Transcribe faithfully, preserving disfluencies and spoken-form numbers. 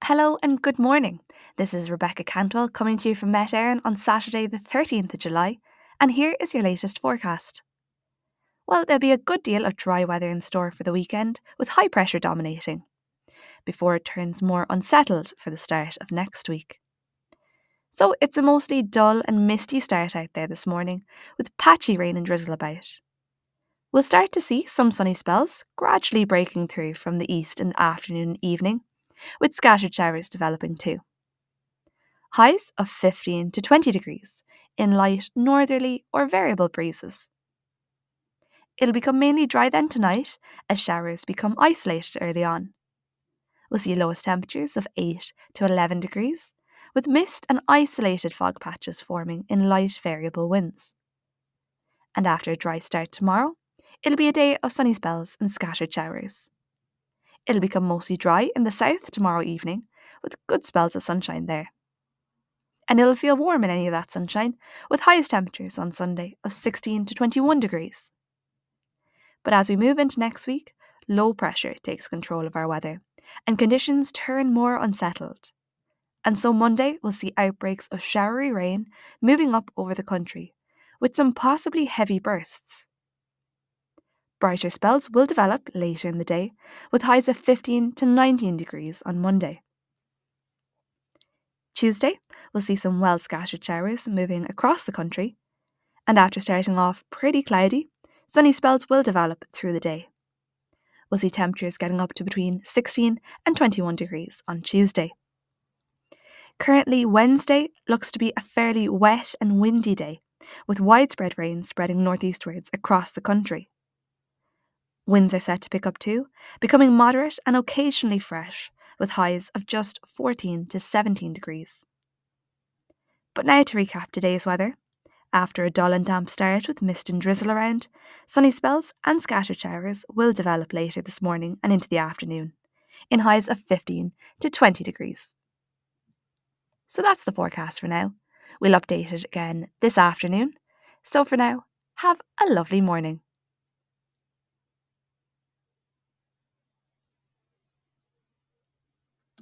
Hello and good morning. This is Rebecca Cantwell coming to you from Met Éireann on Saturday, the thirteenth of July, and here is your latest forecast. Well, there'll be a good deal of dry weather in store for the weekend, with high pressure dominating, before it turns more unsettled for the start of next week. So it's a mostly dull and misty start out there this morning, with patchy rain and drizzle about. We'll start to see some sunny spells gradually breaking through from the east in the afternoon and evening, with scattered showers developing too. Highs of fifteen to twenty degrees in light northerly or variable breezes. It'll become mainly dry then tonight as showers become isolated early on. We'll see lowest temperatures of eight to eleven degrees, with mist and isolated fog patches forming in light variable winds. And after a dry start tomorrow, it'll be a day of sunny spells and scattered showers. It'll become mostly dry in the south tomorrow evening, with good spells of sunshine there. And it'll feel warm in any of that sunshine, with highest temperatures on Sunday of sixteen to twenty-one degrees. But as we move into next week, low pressure takes control of our weather, and conditions turn more unsettled. And so Monday will see outbreaks of showery rain moving up over the country, with some possibly heavy bursts. Brighter spells will develop later in the day, with highs of fifteen to nineteen degrees on Monday. Tuesday, we'll see some well scattered showers moving across the country, and after starting off pretty cloudy, sunny spells will develop through the day. We'll see temperatures getting up to between sixteen and twenty-one degrees on Tuesday. Currently, Wednesday looks to be a fairly wet and windy day, with widespread rain spreading northeastwards across the country. Winds are set to pick up too, becoming moderate and occasionally fresh, with highs of just fourteen to seventeen degrees. But now to recap today's weather. After a dull and damp start with mist and drizzle around, sunny spells and scattered showers will develop later this morning and into the afternoon, in highs of fifteen to twenty degrees. So that's the forecast for now. We'll update it again this afternoon. So for now, have a lovely morning.